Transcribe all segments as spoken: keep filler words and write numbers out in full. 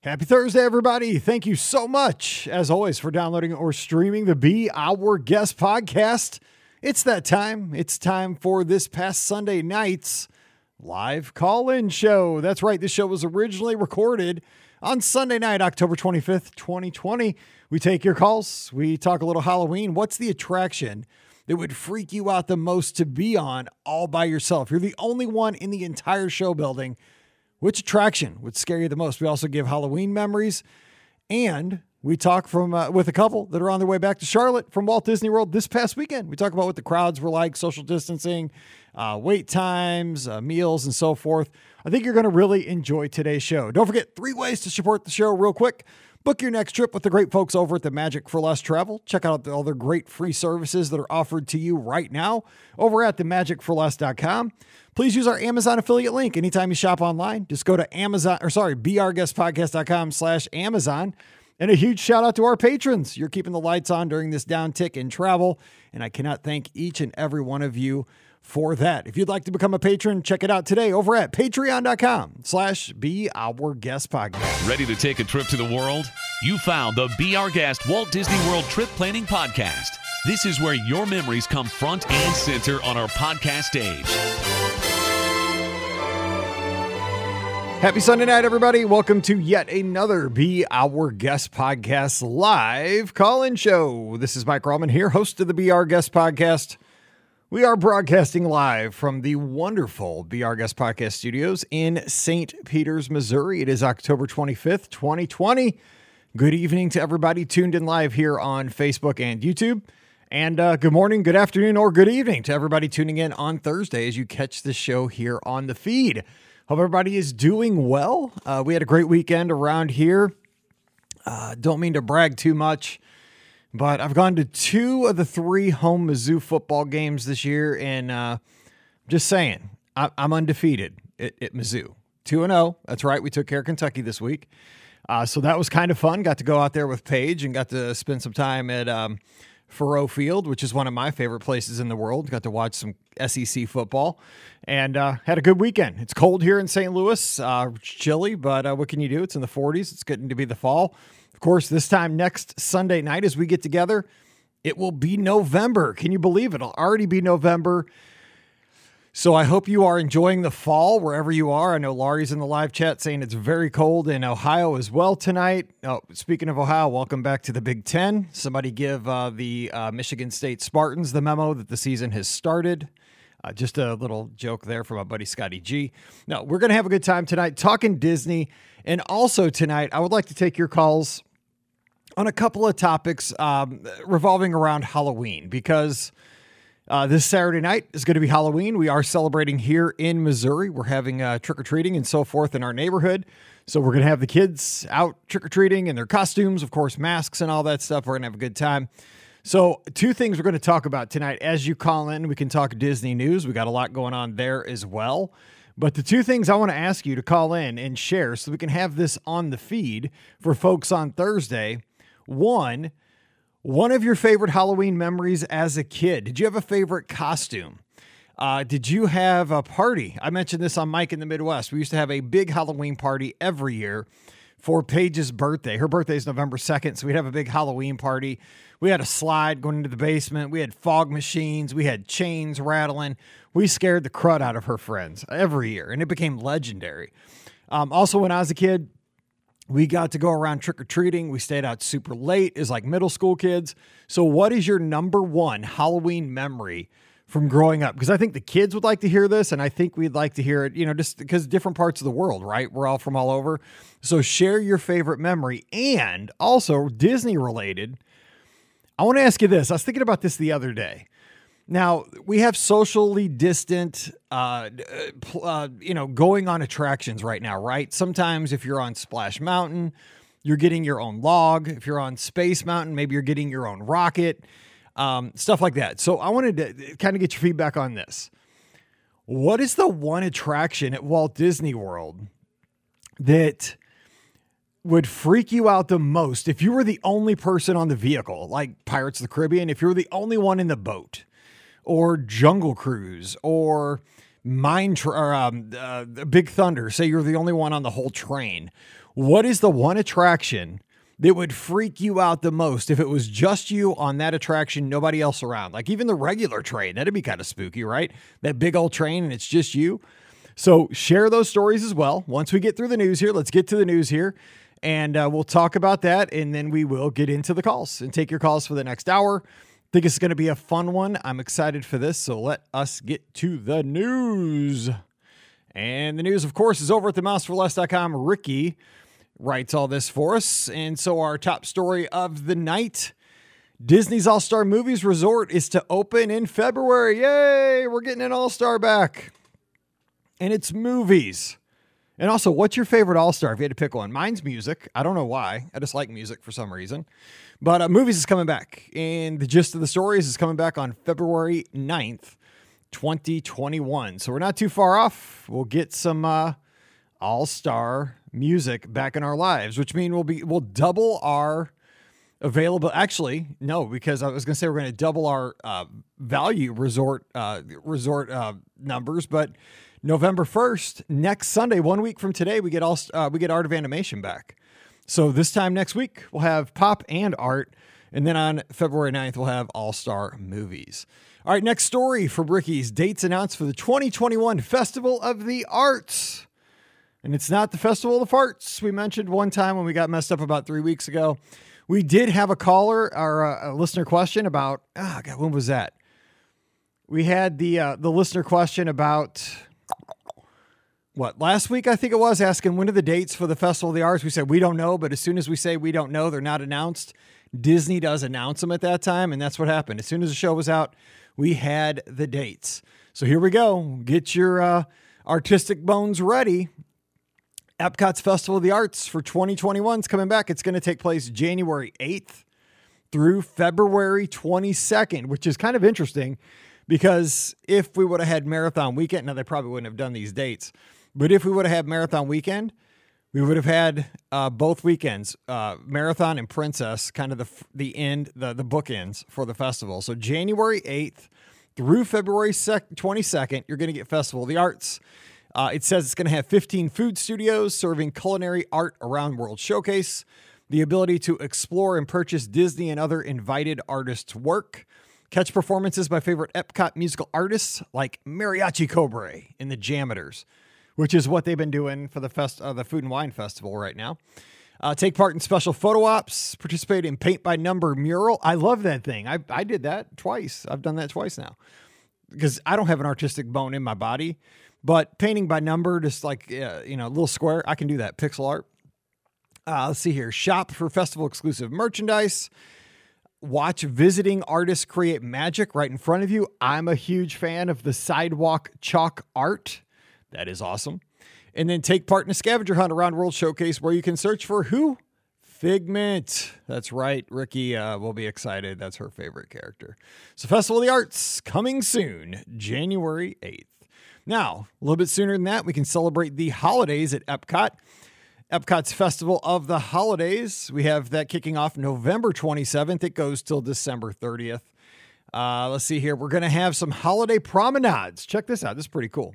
Happy Thursday, everybody. Thank you so much, as always, for downloading or streaming the Be Our Guest podcast. It's that time. It's time for this past Sunday night's live call-in show. That's right. This show was originally recorded on Sunday night, October twenty-fifth, twenty twenty. We take your calls. We talk a little Halloween. What's the attraction that would freak you out the most to be on all by yourself? You're the only one in the entire show building. Which attraction would scare you the most? We also give Halloween memories, and we talk from uh, with a couple that are on their way back to Charlotte from Walt Disney World this past weekend. We talk about what the crowds were like, social distancing, uh, wait times, uh, meals, and so forth. I think you're going to really enjoy today's show. Don't forget, three ways to support the show real quick. Book your next trip with the great folks over at the Magic for Less Travel. Check out all their great free services that are offered to you right now over at the magic for less dot com. Please use our Amazon affiliate link anytime you shop online. Just go to Amazon, or sorry, be our guest podcast dot com slash Amazon. And a huge shout out to our patrons. You're keeping the lights on during this downtick in travel, and I cannot thank each and every one of you for that. If you'd like to become a patron, check it out today over at patreon dot com slash Be Our Guest Podcast. Ready to take a trip to the world? You found the Be Our Guest Walt Disney World Trip Planning Podcast. This is where your memories come front and center on our podcast stage. Happy Sunday night, everybody. Welcome to yet another Be Our Guest Podcast live call-in show. This is Mike Rallman here, host of the Be Our Guest Podcast. We are broadcasting live from the wonderful Be Our Guest Podcast studios in Saint Peters, Missouri. It is October twenty-fifth, twenty twenty. Good evening to everybody tuned in live here on Facebook and YouTube. And uh, good morning, good afternoon, or good evening to everybody tuning in on Thursday as you catch the show here on the feed. Hope everybody is doing well. Uh, we had a great weekend around here. Uh, don't mean to brag too much, but I've gone to two of the three home Mizzou football games this year, and uh, just saying, I- I'm undefeated at, at Mizzou. two and oh, that's right, we took care of Kentucky this week. Uh, so that was kind of fun. Got to go out there with Paige and got to spend some time at um, Faurot Field, which is one of my favorite places in the world. Got to watch some S E C football and uh, had a good weekend. It's cold here in Saint Louis, uh, chilly, but uh, what can you do? It's in the forties. It's getting to be the fall. Of course, this time next Sunday night as we get together, it will be November. Can you believe it? It'll already be November. So I hope you are enjoying the fall wherever you are. I know Laurie's in the live chat saying it's very cold in Ohio as well tonight. Oh, speaking of Ohio, welcome back to the Big Ten. Somebody give uh, the uh, Michigan State Spartans the memo that the season has started. Uh, just a little joke there from my buddy Scotty G. No, we're going to have a good time tonight talking Disney. And also tonight, I would like to take your calls on a couple of topics um, revolving around Halloween, because Uh, this Saturday night is going to be Halloween. We are celebrating here in Missouri. We're having uh, trick-or-treating and so forth in our neighborhood. So we're going to have the kids out trick-or-treating in their costumes, of course, masks and all that stuff. We're going to have a good time. So two things we're going to talk about tonight. As you call in, we can talk Disney news. We got a lot going on there as well. But the two things I want to ask you to call in and share so we can have this on the feed for folks on Thursday. One, One of your favorite Halloween memories as a kid. Did you have a favorite costume? Uh, did you have a party? I mentioned this on Mike in the Midwest. We used to have a big Halloween party every year for Paige's birthday. Her birthday is November second, so we'd have a big Halloween party. We had a slide going into the basement. We had fog machines. We had chains rattling. We scared the crud out of her friends every year, and it became legendary. Um, also, when I was a kid, we got to go around trick-or-treating. We stayed out super late as like middle school kids. So what is your number one Halloween memory from growing up? Because I think the kids would like to hear this, and I think we'd like to hear it, you know, just because different parts of the world, right? We're all from all over. So share your favorite memory. And also Disney-related, I want to ask you this. I was thinking about this the other day. Now, we have socially distant, uh, uh, you know, going on attractions right now, right? Sometimes if you're on Splash Mountain, you're getting your own log. If you're on Space Mountain, maybe you're getting your own rocket, um, stuff like that. So I wanted to kind of get your feedback on this. What is the one attraction at Walt Disney World that would freak you out the most if you were the only person on the vehicle, like Pirates of the Caribbean, if you were the only one in the boat? Or Jungle Cruise, or Mine, tra- or um, uh, Big Thunder. Say you're the only one on the whole train. What is the one attraction that would freak you out the most if it was just you on that attraction, nobody else around? Like even the regular train, that'd be kind of spooky, right? That big old train and it's just you. So share those stories as well. Once we get through the news here, let's get to the news here and uh, we'll talk about that. And then we will get into the calls and take your calls for the next hour. I think it's going to be a fun one. I'm excited for this. So let us get to the news. And the news, of course, is over at the mouse for less dot com. Ricky writes all this for us. And so our top story of the night, Disney's All-Star Movies Resort is to open in February. Yay! We're getting an All-Star back. And it's movies. And also, what's your favorite All-Star if you had to pick one? Mine's music. I don't know why. I just like music for some reason. But uh, movies is coming back. And the gist of the stories is coming back on February ninth, twenty twenty-one. So we're not too far off. We'll get some uh, All-Star music back in our lives, which means we'll be we'll double our available. Actually, no, because I was going to say we're going to double our uh, value resort uh, resort uh, numbers, but November first, next Sunday, one week from today, we get all uh, we get Art of Animation back. So this time next week, we'll have Pop and Art, and then on February ninth, we'll have All-Star Movies. All right, next story for Ricky's. Dates announced for the twenty twenty-one Festival of the Arts. And it's not the Festival of the Farts we mentioned one time when we got messed up about three weeks ago. We did have a caller or a, a listener question about, oh God, when was that? We had the uh, the listener question about, what, last week I think it was, asking when are the dates for the Festival of the Arts. We said we don't know, but as soon as we say we don't know, they're not announced. Disney does announce them at that time, and that's what happened. As soon as the show was out, we had the dates. So here we go. Get your uh, artistic bones ready. Epcot's Festival of the Arts for twenty twenty-one is coming back. It's going to take place January eighth through February twenty-second, which is kind of interesting because if we would have had Marathon Weekend, now they probably wouldn't have done these dates, but if we would have had Marathon Weekend, we would have had uh, both weekends, uh, Marathon and Princess, kind of the the end, the, the bookends for the festival. So January eighth through February twenty-second, you're going to get Festival of the Arts. Uh, it says it's going to have fifteen food studios serving culinary art around World Showcase, the ability to explore and purchase Disney and other invited artists' work, catch performances by favorite Epcot musical artists like Mariachi Cobre and the Jameters, which is what they've been doing for the fest, uh, the Food and Wine Festival right now. Uh, take part in special photo ops, participate in paint by number mural. I love that thing. I I did that twice. I've done that twice now because I don't have an artistic bone in my body. But painting by number, just like, uh, you know, a little square, I can do that. Pixel art. Uh, let's see here. Shop for festival exclusive merchandise. Watch visiting artists create magic right in front of you. I'm a huge fan of the sidewalk chalk art. That is awesome. And then take part in a scavenger hunt around World Showcase where you can search for who? Figment. That's right. Ricky uh, will be excited. That's her favorite character. So Festival of the Arts coming soon, January eighth. Now, a little bit sooner than that, we can celebrate the holidays at Epcot. Epcot's Festival of the Holidays. We have that kicking off November twenty-seventh. It goes till December thirtieth. Uh, let's see here. We're going to have some holiday promenades. Check this out. This is pretty cool.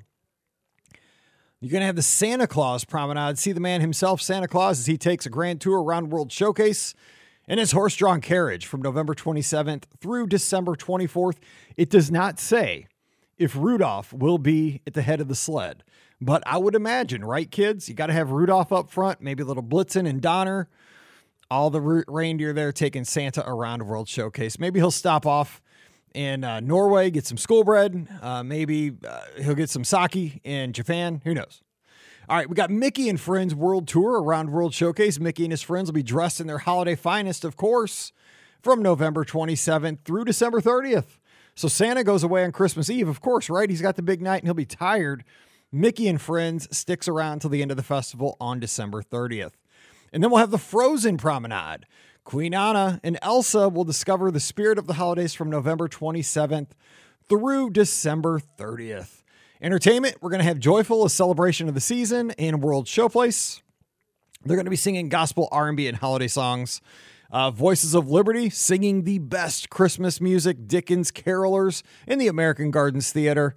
You're going to have the Santa Claus promenade. See the man himself, Santa Claus, as he takes a grand tour around World Showcase in his horse-drawn carriage from November twenty-seventh through December twenty-fourth. It does not say if Rudolph will be at the head of the sled. But I would imagine, right, kids? You got to have Rudolph up front, maybe a little Blitzen and Donner. All the re- reindeer there taking Santa around World Showcase. Maybe he'll stop off in uh, Norway, get some school bread. Uh, maybe uh, he'll get some sake in Japan. Who knows? All right, we got Mickey and Friends World Tour around World Showcase. Mickey and his friends will be dressed in their holiday finest, of course, from November twenty-seventh through December thirtieth. So Santa goes away on Christmas Eve, of course, right? He's got the big night and he'll be tired. Mickey and Friends sticks around till the end of the festival on December thirtieth. And then we'll have the Frozen Promenade. Queen Anna and Elsa will discover the spirit of the holidays from November twenty-seventh through December thirtieth. Entertainment, we're going to have Joyful, a celebration of the season in World Showplace. They're going to be singing gospel, R and B, and holiday songs. Uh, Voices of Liberty, singing the best Christmas music, Dickens carolers in the American Gardens Theater.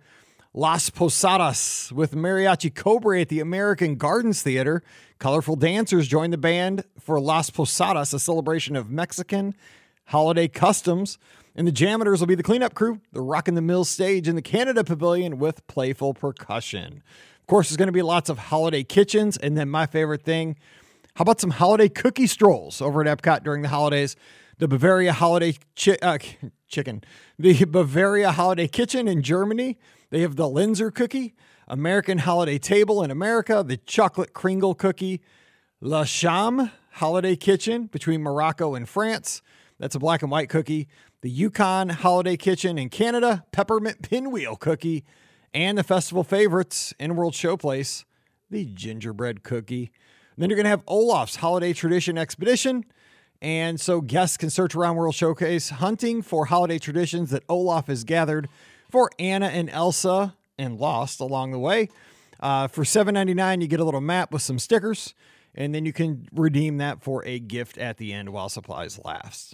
Las Posadas with Mariachi Cobra at the American Gardens Theater. Colorful dancers join the band for Las Posadas, a celebration of Mexican holiday customs. And the Jammers will be the cleanup crew. The Rock in the Mill stage in the Canada Pavilion with playful percussion. Of course, there's going to be lots of holiday kitchens. And then my favorite thing, how about some holiday cookie strolls over at Epcot during the holidays? The Bavaria Holiday chi- uh, Chicken, the Bavaria Holiday Kitchen in Germany. They have the Linzer cookie, American Holiday Table in America, the Chocolate Kringle cookie, La Cham Holiday Kitchen between Morocco and France. That's a black and white cookie. The Yukon Holiday Kitchen in Canada, Peppermint Pinwheel cookie, and the festival favorites in World Showplace, the gingerbread cookie. And then you're going to have Olaf's Holiday Tradition Expedition. And so guests can search around World Showcase hunting for holiday traditions that Olaf has gathered for Anna and Elsa and Lost along the way. Uh, for seven ninety-nine, you get a little map with some stickers, and then you can redeem that for a gift at the end while supplies last.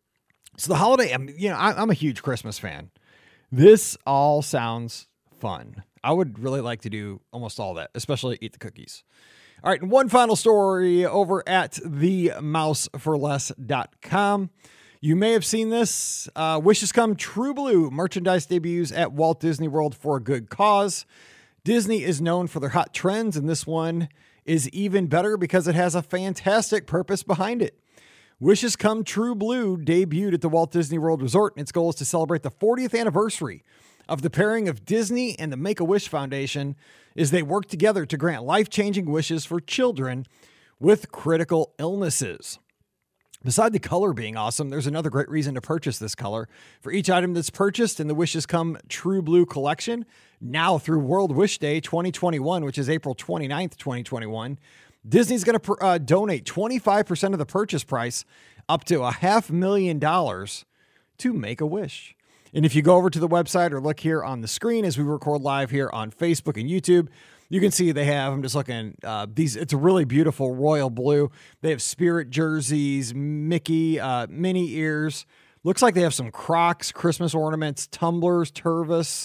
So the holiday, I'm, you know, I, I'm a huge Christmas fan. This all sounds fun. I would really like to do almost all that, especially eat the cookies. All right, and one final story over at the mouse for less dot com. You may have seen this. Uh, Wishes Come True Blue merchandise debuts at Walt Disney World for a good cause. Disney is known for their hot trends, and this one is even better because it has a fantastic purpose behind it. Wishes Come True Blue debuted at the Walt Disney World Resort, and its goal is to celebrate the fortieth anniversary of the pairing of Disney and the Make-A-Wish Foundation as they work together to grant life-changing wishes for children with critical illnesses. Beside the color being awesome, there's another great reason to purchase this color. For each item that's purchased in the Wishes Come True Blue collection, now through World Wish Day twenty twenty-one, which is April twenty-ninth, twenty twenty-one, Disney's going to uh, donate twenty-five percent of the purchase price, up to a half million dollars, to Make-A-Wish. And if you go over to the website or look here on the screen as we record live here on Facebook and YouTube, you can see they have, I'm just looking, uh, these, it's a really beautiful royal blue. They have Spirit jerseys, Mickey, uh, Minnie ears. Looks like they have some Crocs, Christmas ornaments, tumblers, Tervis,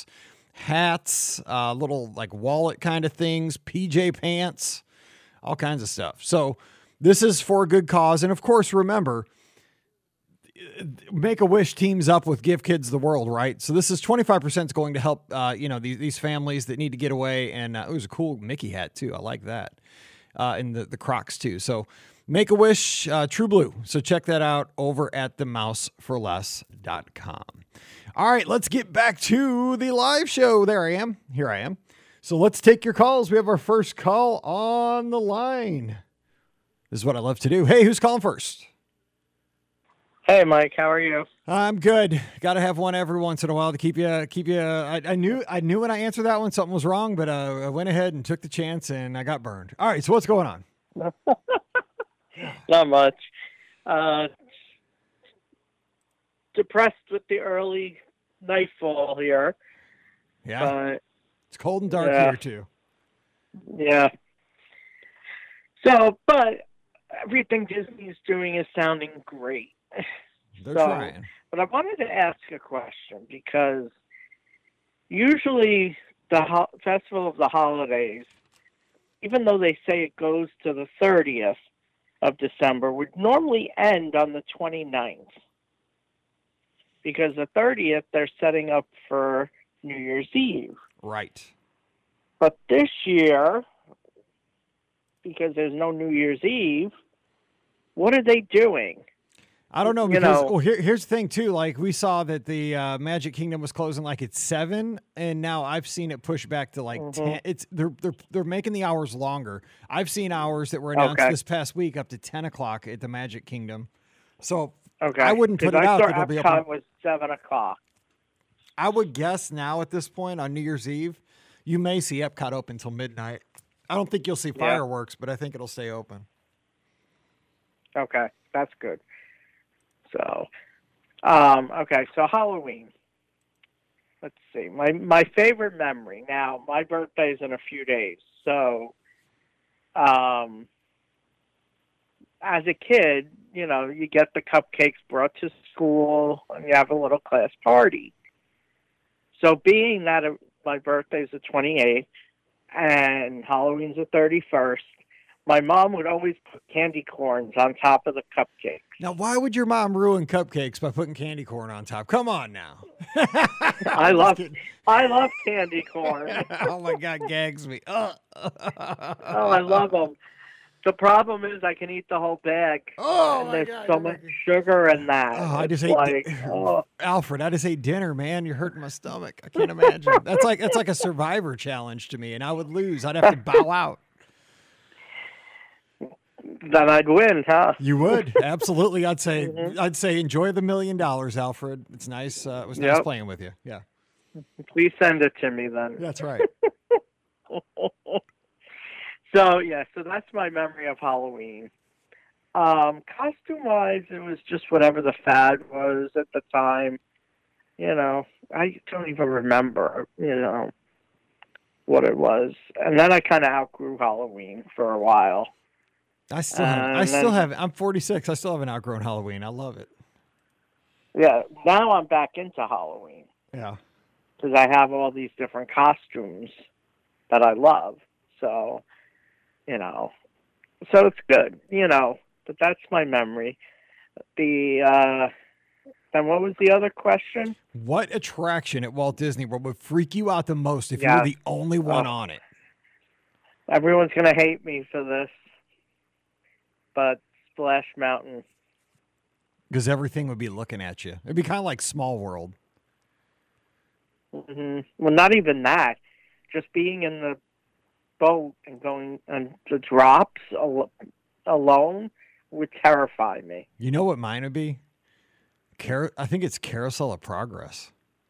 hats, uh, little like wallet kind of things, P J pants, all kinds of stuff. So this is for a good cause. And of course, remember, Make-A-Wish teams up with Give Kids the World, right? So this is twenty-five percent is going to help, uh, you know, these, these families that need to get away. And uh, it was a cool Mickey hat too. I like that. Uh, and the, the Crocs too. So Make-A-Wish, uh, True Blue. So check that out over at the mouse for less dot com. All right, let's get back to the live show. There I am. Here I am. So let's take your calls. We have our first call on the line. This is what I love to do. Hey, who's calling first? Hey, Mike, how are you? I'm good. Got to have one every once in a while to keep you, keep you. I, I knew, I knew when I answered that one, something was wrong, but uh, I went ahead and took the chance and I got burned. All right. So what's going on? Not much. Uh, depressed with the early nightfall here. Yeah. But, it's cold and dark yeah. here too. Yeah. So, but everything Disney's doing is sounding great. They're so, trying. But I wanted to ask a question because usually the ho- Festival of the Holidays, even though they say it goes to the thirtieth of December, would normally end on the twenty-ninth. Because the thirtieth, they're setting up for New Year's Eve. Right. But this year, because there's no New Year's Eve, what are they doing? I don't know, You because know- well, here, here's the thing too. Like we saw that the uh, Magic Kingdom was closing like at seven, and now I've seen it push back to like Mm-hmm. ten. It's they're they're they're making the hours longer. I've seen hours that were announced Okay. this past week up to ten o'clock at the Magic Kingdom. So Okay. I wouldn't put 'Cause it I out saw that it'll be Epcot open. was seven o'clock. I would guess now at this point on New Year's Eve, you may see Epcot open until midnight. I don't think you'll see Yeah. fireworks, but I think it'll stay open. Okay, that's good. So, um, okay, so Halloween. Let's see. My my favorite memory. Now, my birthday's in a few days, so um, as a kid, you know, you get the cupcakes brought to school, and you have a little class party. So, being that it, my birthday's the twenty-eighth, and Halloween's the thirty-first, my mom would always put candy corns on top of the cupcakes. Now, why would your mom ruin cupcakes by putting candy corn on top? Come on now. I love I love candy corn. Oh, my God, gags me. Oh, oh I love them. The problem is I can eat the whole bag. Oh, and my there's God, so much sugar in that. Oh, I just It's ate like, di- oh. Alfred, I just ate dinner, man. You're hurting my stomach. I can't imagine. That's like that's like a Survivor challenge to me, and I would lose. I'd have to bow out. Then I'd win, huh? You would. Absolutely. I'd say Mm-hmm. I'd say enjoy the million dollars, Alfred. It's nice. Uh, it was nice Yep. playing with you. Yeah. Please send it to me then. That's right. So, yeah, so that's my memory of Halloween. Um, costume-wise, it was just whatever the fad was at the time. You know, I don't even remember, you know, what it was. And then I kind of outgrew Halloween for a while. I still have, I And still then- have I'm forty-six. I still haven't outgrown Halloween. I love it. Yeah, now I'm back into Halloween Yeah. because I have all these different costumes that I love. So, you know, so it's good, you know, but that's my memory. The, uh, then what was the other question? What attraction at Walt Disney World would freak you out the most if you Yeah. were the only one Oh. on it? Everyone's going to hate me for this, but Splash Mountain. Because everything would be looking at you. It'd be kind of like Small World. hmm Well, not even that. Just being in the boat and going on the drops al- alone would terrify me. You know what mine would be? Car- I think it's Carousel of Progress.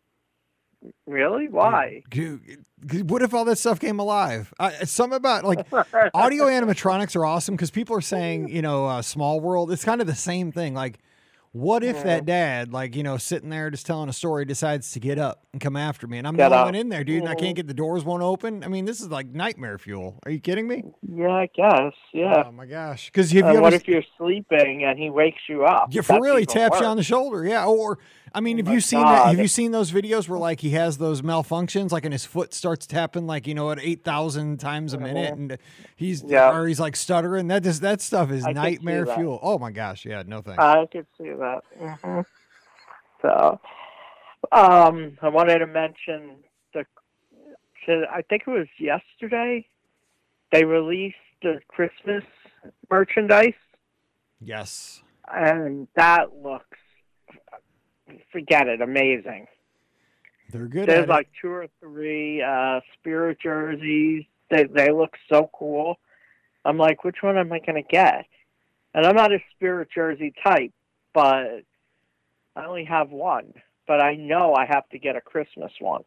Really? Why? Dude, what if all that stuff came alive? I, it's something about like audio animatronics are awesome because people are saying, you know, uh, Small World. It's kind of the same thing. Like, what if that dad, like, you know, sitting there just telling a story, decides to get up and come after me, and I'm Get the only up. one in there, dude, and I Mhm. can't get the doors won't open. I mean, this is like nightmare fuel. Are you kidding me? Yeah, I guess. Yeah. Oh my gosh! Because if you And ever, what if you're sleeping and he wakes you up? yeah, for That's real, he even taps you worse. on the shoulder. Yeah. Or, I mean, Oh have my you seen that? Have God. you seen those videos where like he has those malfunctions, like, and his foot starts tapping, like, you know, at eight thousand times a minute, and he's Yeah. or he's like stuttering. That is that stuff is I can see nightmare that. fuel. Oh my gosh! Yeah, no thanks. I could see that. hmm So, um, I wanted to mention the. I think it was yesterday. They released the Christmas merchandise, Yes. and that looks. Forget it, amazing. They're good There's at like two or three uh, Spirit jerseys. They they look so cool. I'm like, which one am I going to get? And I'm not a Spirit jersey type, but I only have one. But I know I have to get a Christmas one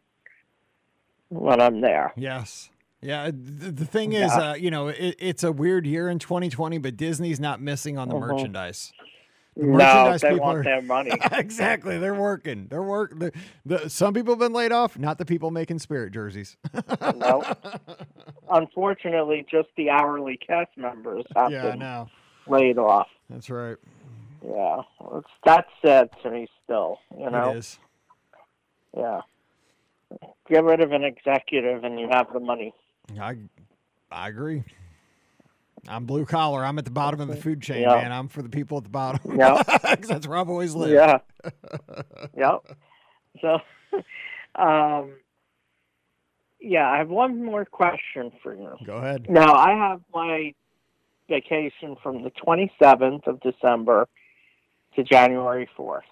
when I'm there. it. Yes. Yeah. The, the thing is, Yeah. uh, you know, it, it's a weird year in twenty twenty, but Disney's not missing on the Mhm. merchandise. The No, merchandise they people want are- their money. Exactly. They're working. They're work. The, the, some people have been laid off, not the people making Spirit jerseys. No. Unfortunately, just the hourly cast members have Yeah, I been know. laid off. That's right. Yeah, it's, that's sad to me still, you know? It is. Yeah. Get rid of an executive and you have the money. I, I agree. I'm blue collar. I'm at the bottom of the food chain, Yeah. man. I'm for the people at the bottom. Yeah. 'Cause that's where I've always lived. Yeah. Yep. So, um, yeah, I have one more question for you. Go ahead. Now, I have my vacation from the twenty-seventh of December to January fourth.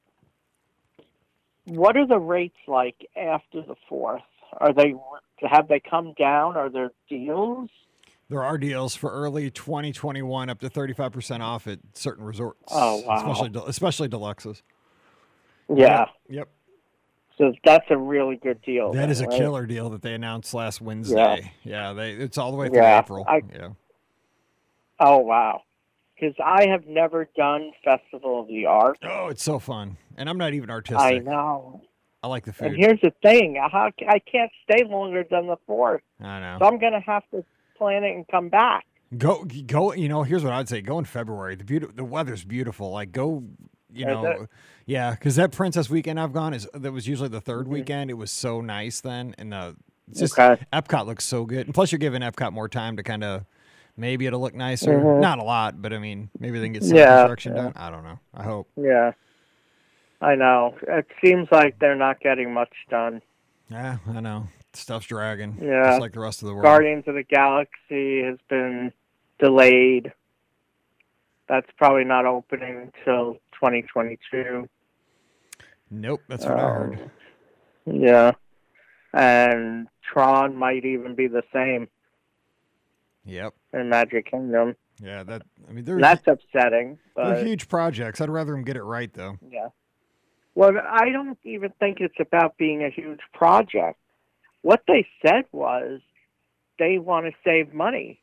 What are the rates like after the fourth? Are they have they come down? Are there deals? There are deals for early twenty twenty-one up to thirty-five percent off at certain resorts. Oh, wow. Especially, de- especially deluxes. Yeah. Yep. So that's a really good deal. That then, is a right? killer deal that they announced last Wednesday. Yeah, they it's all the way through Yeah, April. I- yeah. Oh, wow. Because I have never done Festival of the Arts. Oh, it's so fun. And I'm not even artistic. I know. I like the And food. here's the thing. How, I can't stay longer than the fourth. I know. So I'm going to have to plan it and come back. Go, go. You know, here's what I'd say: go in February. The beauty, the weather's beautiful. Like, go, you Is know, it? yeah, because that Princess weekend I've gone is that was usually the third Mhm. weekend. It was so nice then, and uh, it's just Okay. Epcot looks so good, and plus you're giving Epcot more time to kind of maybe it'll look nicer. Mhm. Not a lot, but I mean maybe they can get some Yeah, construction yeah. done. I don't know. I hope. Yeah. I know. It seems like they're not getting much done. Yeah, I know. Stuff's dragging, Yeah. just like the rest of the world. Guardians of the Galaxy has been delayed. That's probably not opening until twenty twenty-two. Nope, that's what I heard. Um, Yeah. And Tron might even be the same Yep. in Magic Kingdom. Yeah, that. I mean, they're And that's upsetting. they're But huge projects. I'd rather them get it right though. yeah. Well, I don't even think it's about being a huge project. What they said was they want to save money,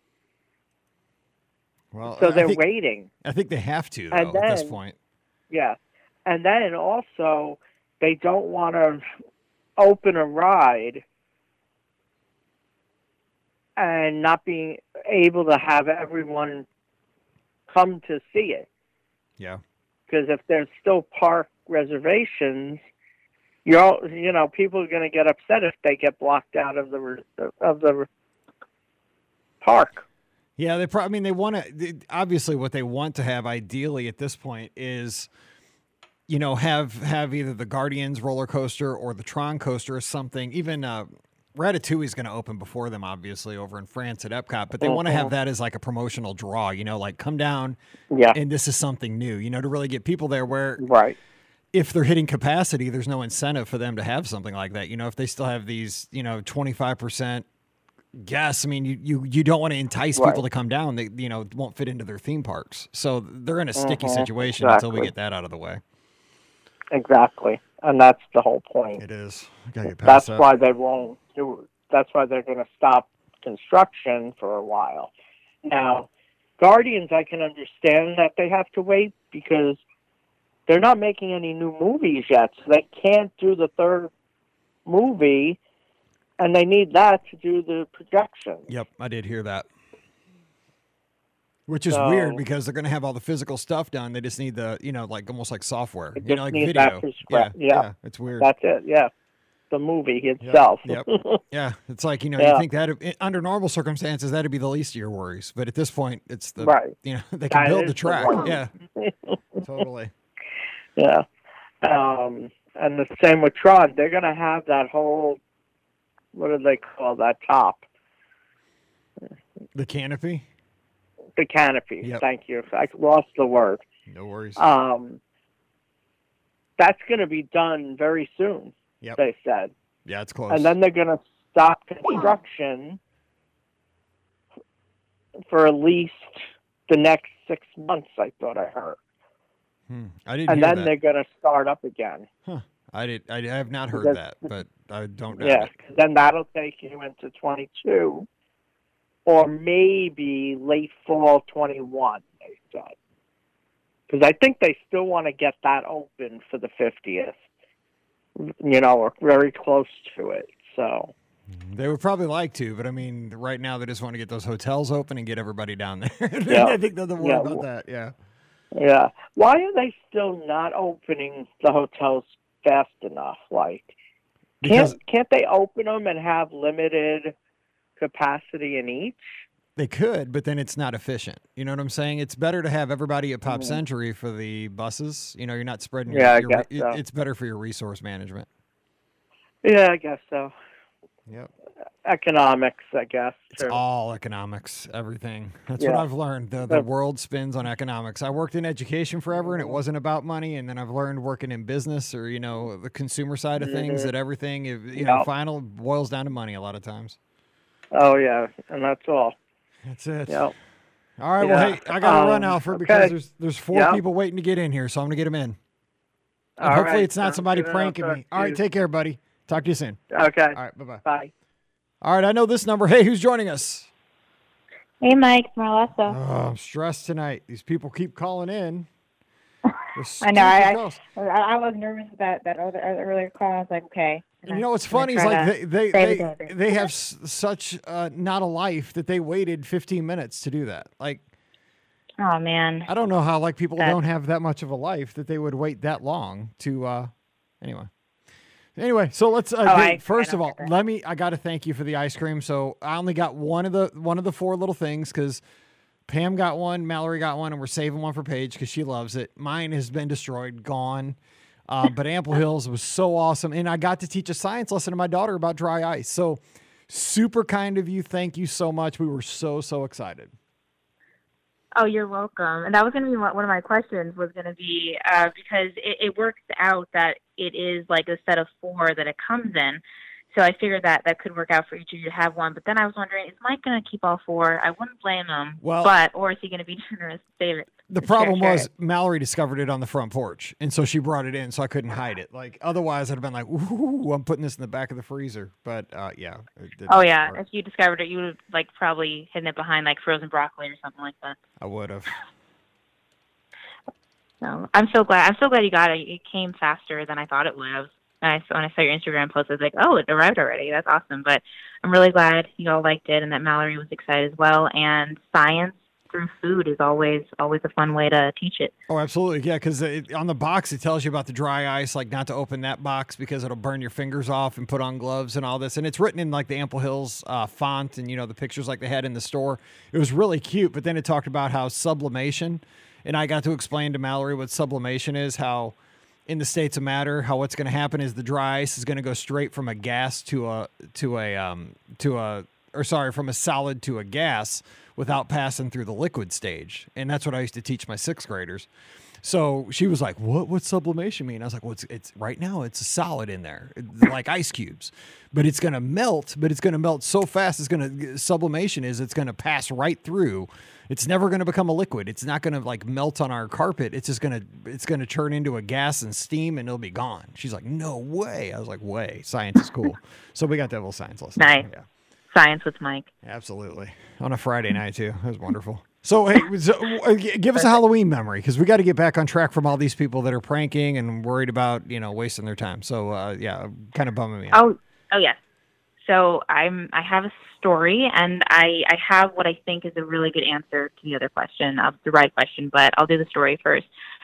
Well, so I they're think, waiting. I think they have to though And at this then- point. Yeah. And then also, they don't want to open a ride and not being able to have everyone come to see it. Yeah. Because if there's still park reservations, you're all, you know, people are going to get upset if they get blocked out of the re- of the re- park. Yeah, they probably. I mean, they want to. Obviously, what they want to have, ideally, at this point, is, you know, have have either the Guardians roller coaster or the Tron coaster or something. Even uh, Ratatouille is going to open before them, obviously, over in France at Epcot. But they want to have that as like a promotional draw. You know, like come down, Yeah. and this is something new. You know, to really get people there. Where Right. if they're hitting capacity, there's no incentive for them to have something like that. You know, if they still have these, you know, twenty-five percent guests, I mean, you, you, you don't want to entice Right. people to come down. They, you know, won't fit into their theme parks. So they're in a sticky Mhm, situation until we exactly. get that out of the way. Exactly. And that's the whole point. It is. I gotta get past That's that. why they won't do. That's why they're going to stop construction for a while. Now, Guardians, I can understand that they have to wait because they're not making any new movies yet, so they can't do the third movie, and they need that to do the projection. Yep, I did hear that. Which is So- weird because they're going to have all the physical stuff done. They just need the, you know, like almost like software, They you just know, like need video. that for scrap- yeah. it's weird. That's it. Yeah, the movie itself. Yep. Yeah, it's like, you know, Yeah. you think that under normal circumstances that'd be the least of your worries, but at this point, it's the Right. you know they can That build is the the track. worry. Yeah, totally. Yeah. Um, and the same with Tron. They're going to have that whole, what do they call that top? The canopy. The canopy. Yep. Thank you. I lost the word. No worries. Um, that's going to be done very soon, Yep. they said. Yeah, it's close. And then they're going to stop construction for at least the next six months, I thought I heard. Hmm. I didn't And hear then that. they're going to start up again. Huh. I did. I have not heard Because- that, but I don't doubt Yeah, it. 'cause then that'll take you into twenty-two or maybe late fall twenty-one, they said. Because I think they still want to get that open for the fiftieth, you know, or very close to it. So, They would probably like to, but I mean, right now they just want to get those hotels open and get everybody down there. Yeah. I think they're the worried Yeah. about that. Yeah. yeah. Why are they still not opening the hotels fast enough? Like, Because can't, can't they open them and have limited capacity in each? they could, but then it's not efficient. You know what I'm saying? It's better to have everybody at Pop Mhm. Century for the buses. You know, you're not spreading Yeah, I your, guess your so. it's better for your resource management. Yeah, I guess so. Yep. Economics, I guess. It's too. all economics, everything. That's Yeah. what I've learned. The the Yeah. world spins on economics. I worked in education forever and it wasn't about money, and then I've learned working in business or, you know, the consumer side of things Mhm. that everything, if- you know, Yeah. final boils down to money a lot of times. Oh yeah, and that's all. That's it. Yep. All right, well, Yeah. hey, I got to run, Um, Alfred, because okay. there's there's four Yep. people waiting to get in here, so I'm going to get them in. And All hopefully right, it's not sounds somebody good. I'll pranking talk me. to All right, you. take care, buddy. Talk to you soon. Okay. All right, bye-bye. Bye. All right, I know this number. Hey, who's joining us? Hey, Mike, it's Marlessa. Oh, I'm stressed tonight. These people keep calling in. They're I know. I, stupid I, calls. I I was nervous with that that other, other earlier call. I was like, okay. And you know what's I'm gonna funny is try like to they they save they, it. they have s- such uh, not a life that they waited fifteen minutes to do that. Like Oh man. I don't know how like people That's- don't have that much of a life that they would wait that long to. uh Anyway. Anyway, so let's. Uh, Oh, hey, I- first I of all, don't let me. I got to thank you for the ice cream. So I only got one of the one of the four little things because Pam got one, Mallory got one, and we're saving one for Paige because she loves it. Mine has been destroyed, gone. Uh, but Ample Hills was so awesome, and I got to teach a science lesson to my daughter about dry ice. So super kind of you. Thank you so much. We were so so excited. Oh, you're welcome. And that was going to be one one of my questions was going to be uh, because it, it works out that it is like a set of four that it comes in. So I figured that that could work out for each of you to have one. But then I was wondering, is Mike going to keep all four? I wouldn't blame him. Well- but or is he going to be generous to save it? The to problem share- share was it? Mallory discovered it on the front porch, and so she brought it in, so I couldn't hide it. Like otherwise, I'd have been like, "Ooh, I'm putting this in the back of the freezer." But uh, yeah. it didn't Oh yeah, work. if you discovered it, you would have like probably hidden it behind like frozen broccoli or something like that. I would have. So I'm so glad. I'm so glad you got it. It came faster than I thought it would. I was, when I, when I saw your Instagram post, I was like, oh, it arrived already. That's awesome. But I'm really glad you all liked it and that Mallory was excited as well. And science through food is always always a fun way to teach it. Oh, absolutely. Yeah, because on the box, it tells you about the dry ice, like not to open that box because it'll burn your fingers off and put on gloves and all this. And it's written in like the Ample Hills uh, font and, you know, the pictures like they had in the store. It was really cute. But then it talked about how sublimation, and I got to explain to Mallory what sublimation is, how in the states of matter, how what's going to happen is the dry ice is going to go straight from a gas to a, to a, um, to a, or sorry, from a solid to a gas without passing through the liquid stage. And that's what I used to teach my sixth graders. So she was like, what, what's sublimation mean? I was like, well, it's, it's right now it's a solid in there, like ice cubes, but it's going to melt, but it's going to melt so fast. It's going to, sublimation is it's going to pass right through. It's never going to become a liquid. It's not going to like melt on our carpet. It's just going to, it's going to turn into a gas and steam and it'll be gone. She's like, no way. I was like, way. Science is cool. So we got that little science lesson. Nice. Yeah. Science with Mike. Absolutely. On a Friday night, too. That was wonderful. So, hey, so, uh, g- give us a Halloween memory because we got to get back on track from all these people that are pranking and worried about, you know, wasting their time. So, uh, yeah, kind of bumming me out. Oh, oh yes. So I'm. I have a story, and I, I have what I think is a really good answer to the other question, uh, the right question. But I'll do the story first.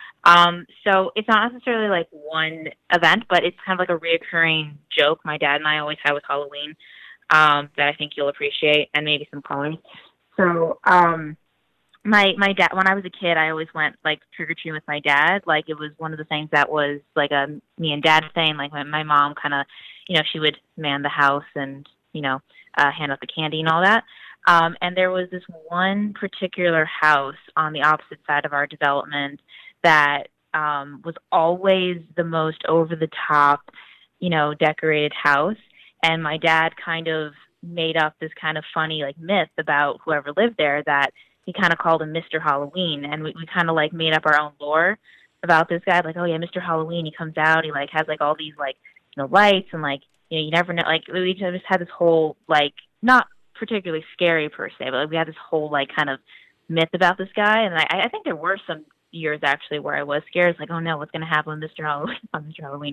Um, so it's not necessarily like one event, but it's kind of like a reoccurring joke my dad and I always have with Halloween. Um, that I think you'll appreciate, and maybe some colors. So, um, my my dad, when I was a kid, I always went like trick or treating with my dad. Like it was one of the things that was like a me and dad thing. Like my, my mom kind of, you know, she would man the house and you know uh, hand out the candy and all that. Um, and there was this one particular house on the opposite side of our development that um, was always the most over the top, you know, decorated house. And my dad kind of made up this kind of funny like myth about whoever lived there that he kind of called him Mister Halloween. And we, we kind of like made up our own lore about this guy. Like, oh yeah, Mister Halloween, he comes out, he like has like all these like, you know, lights and like, you know, you never know. Like we just had this whole like, not particularly scary per se, but like, we had this whole like kind of myth about this guy. And I, I think there were some years actually where I was scared. It's like, oh no, what's going to happen with Mister Halloween? on Mister Halloween.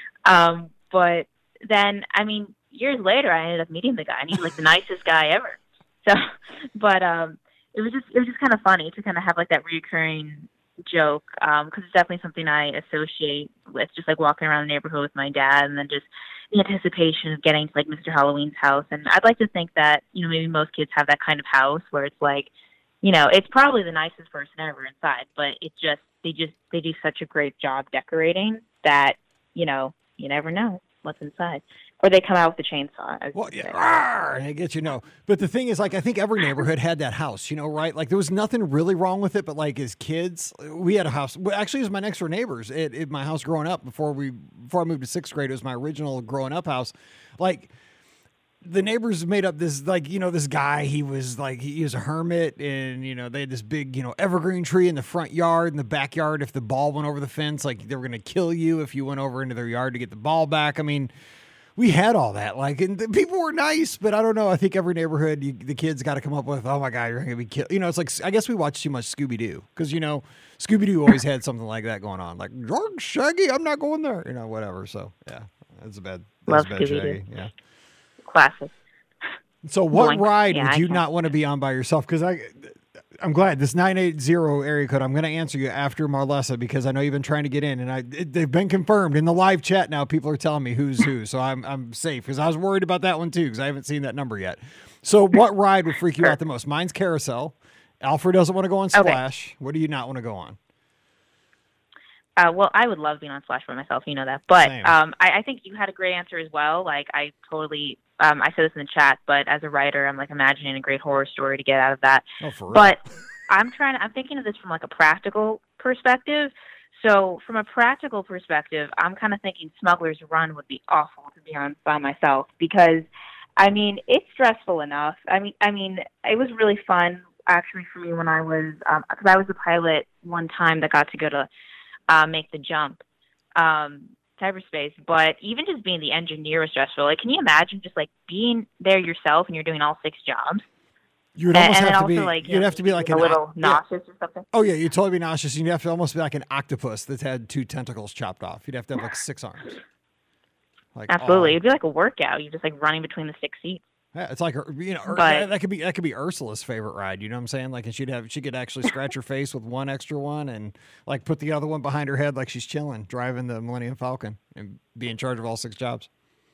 Um, but then, I mean, years later, I ended up meeting the guy, and he's like the nicest guy ever. So, but um, it was just it was just kind of funny to kind of have like that recurring joke because um, it's definitely something I associate with just like walking around the neighborhood with my dad, and then just the anticipation of getting to like Mister Halloween's house. And I'd like to think that you know maybe most kids have that kind of house where it's like, you know, it's probably the nicest person ever inside, but it just they just they do such a great job decorating that you know you never know what's inside. Or they come out with a chainsaw. I was Well, gonna yeah, say. rawr, I get you know. But the thing is, like, I think every neighborhood had that house, you know, right? Like, there was nothing really wrong with it, but like as kids, we had a house. Well, actually, it was my next door neighbors. It, it my house growing up before we before I moved to sixth grade. It was my original growing up house. Like, the neighbors made up this, like, you know, this guy. He was like he was a hermit, and you know, they had this big, you know, evergreen tree in the front yard, in the backyard. If the ball went over the fence, like they were gonna kill you if you went over into their yard to get the ball back. I mean. We had all that, like, and the people were nice, but I don't know. I think every neighborhood, you, the kids got to come up with, oh my God, you're going to be killed. You know, it's like, I guess we watched too much Scooby-Doo because, you know, Scooby-Doo always had something like that going on. Like, George, Shaggy, I'm not going there, you know, whatever. So, yeah, that's a bad, that's Love a bad Scooby-Doo. Shaggy. Yeah. Classic. So what Boink. ride Yeah, would I you can- not want to be on by yourself? Because I, I'm glad this nine eight zero area code. I'm going to answer you after Marlessa because I know you've been trying to get in, and I it, they've been confirmed in the live chat now. People are telling me who's who, so I'm I'm safe because I was worried about that one too because I haven't seen that number yet. So, what ride would freak you out the most? Mine's Carousel. Alfred doesn't want to go on Splash. Okay. What do you not want to go on? Uh, well, I would love being on Splash by myself. You know that, but um, I, I think you had a great answer as well. Like I totally. Um, I said this in the chat, but as a writer, I'm like imagining a great horror story to get out of that. Oh, for real? But I'm trying to, I'm thinking of this from like a practical perspective. So from a practical perspective, I'm kind of thinking Smuggler's Run would be awful to be on by myself because, I mean, it's stressful enough. I mean, I mean, it was really fun actually for me when I was, um, because I was a pilot one time that got to go to uh, make the jump. Um, cyberspace, but even just being the engineer was stressful. Like, can you imagine just like being there yourself and you're doing all six jobs? You would almost and, have and to be. Like, you'd know, have to be like a an, little yeah. nauseous or something. Oh yeah, you'd totally be nauseous. You'd have to almost be like an octopus that's had two tentacles chopped off. You'd have to have like six arms. Like, absolutely, oh. It'd be like a workout. You're just like running between the six seats. Yeah, it's like, you know, but, that, that could be that could be Ursula's favorite ride. You know what I'm saying? Like, and she'd have she could actually scratch her face with one extra one and like put the other one behind her head like she's chilling, driving the Millennium Falcon and be in charge of all six jobs.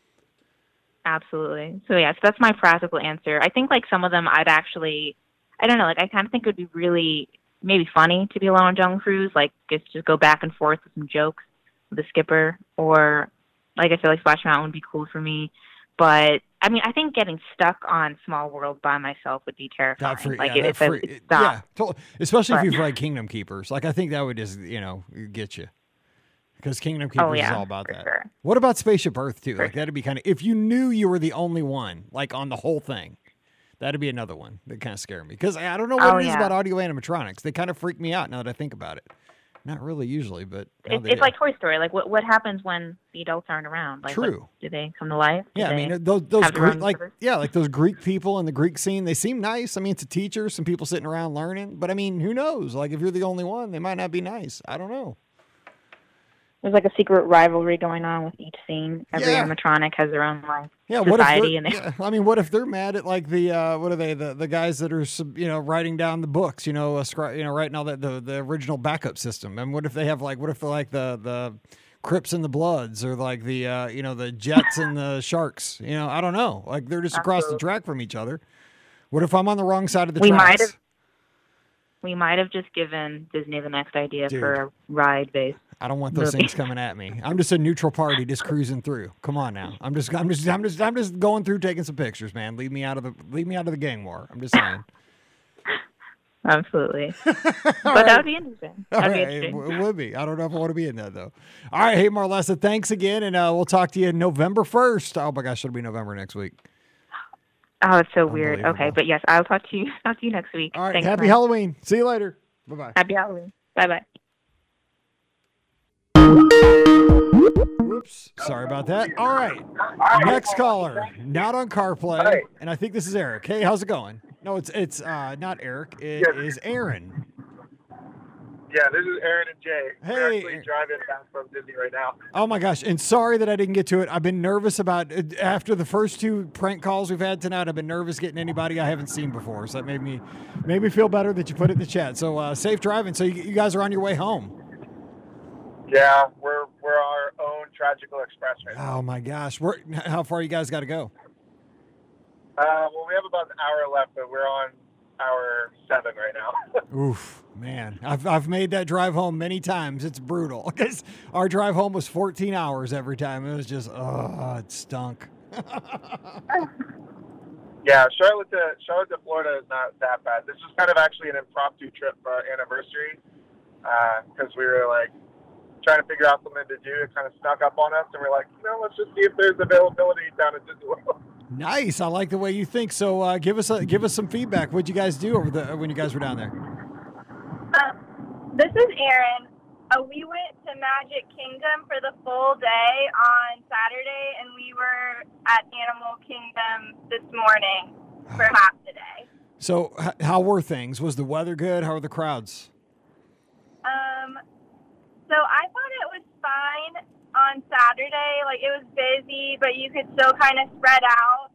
Absolutely. So yeah, so that's my practical answer. I think like some of them I'd actually, I don't know, like I kind of think it would be really maybe funny to be alone on Jungle Cruise, like just just go back and forth with some jokes with the skipper, or like I feel like Splash Mountain would be cool for me. But I mean, I think getting stuck on Small World by myself would be terrifying. Free, like yeah, if free, it, it stopped. Yeah, totally. Especially but, if you've read Kingdom Keepers. Like I think that would just, you know, get you. Because Kingdom Keepers oh, yeah, is all about that. Sure. What about Spaceship Earth too? For like that'd be kind of if you knew you were the only one, like on the whole thing. That'd be another one that kind of scared me. Because I don't know what oh, it is yeah. about audio animatronics. They kind of freak me out now that I think about it. Not really usually, but it's, it's like Toy Story. Like what what happens when the adults aren't around? Like, True. What, do they come to life? Do yeah, I mean those those Greek, like service? yeah, like those Greek people in the Greek scene. They seem nice. I mean, it's a teacher, some people sitting around learning. But I mean, who knows? Like if you're the only one, they might not be nice. I don't know. There's like a secret rivalry going on with each scene. Every yeah. animatronic has their own like yeah, society. What if and yeah, I mean, what if they're mad at like the uh, what are they the, the guys that are you know writing down the books, you know, uh, scri- you know, writing all that the, the original backup system. And what if they have like what if they're like the the Crips and the Bloods or like the uh, you know the Jets and the Sharks? You know, I don't know. Like they're just across Absolutely. the track from each other. What if I'm on the wrong side of the we tracks? Might have, we might have just given Disney the next idea Dude. for a ride based. I don't want those things coming at me. I'm just a neutral party, just cruising through. Come on now. I'm just, I'm just, I'm just, I'm just going through, taking some pictures, man. Leave me out of the, leave me out of the gang war. I'm just saying. Absolutely. But right. that would be interesting. That'd right. be interesting. It would be. I don't know if I want to be in that though. All right, hey Marlessa, thanks again, and uh, we'll talk to you November first. Oh my gosh, it'll be November next week. Oh, it's so weird. Okay, but yes, I'll talk to you. Talk to you next week. All right. Thanks, happy man. Halloween. See you later. Bye bye. Happy Halloween. Bye bye. Whoops. Sorry about that. All right. Next caller, not on CarPlay, Hi. and I think this is Eric. Hey, how's it going? No, it's it's uh, not Eric. It Yes. is Aaron. Yeah, this is Aaron and Jay. Hey. We're actually driving back from Disney right now. Oh my gosh! And sorry that I didn't get to it. I've been nervous about it. After the first two prank calls we've had tonight. I've been nervous getting anybody I haven't seen before. So that made me made me feel better that you put it in the chat. So uh, safe driving. So you, you guys are on your way home. Yeah, we're we're our own Tragical Express right now. Oh my gosh! We're, how far you guys got to go? Uh, well, we have about an hour left, but we're on hour seven right now. Oof, man! I've I've made that drive home many times. It's brutal because our drive home was fourteen hours every time. It was just oh, it stunk. Yeah, Charlotte to Charlotte to Florida is not that bad. This was kind of actually an impromptu trip for our anniversary because uh, we were like trying to figure out something to do. It kind of snuck up on us, and we're like, you know, let's just see if there's availability down at Disney World. Nice. I like the way you think. So uh, give us a, give us some feedback. What'd you guys do over the when you guys were down there? Uh, this is Erin. Uh, we went to Magic Kingdom for the full day on Saturday, and we were at Animal Kingdom this morning for half the day. So h- how were things? Was the weather good? How were the crowds? Um, so I thought it was fine on Saturday. Like, it was busy, but you could still kind of spread out.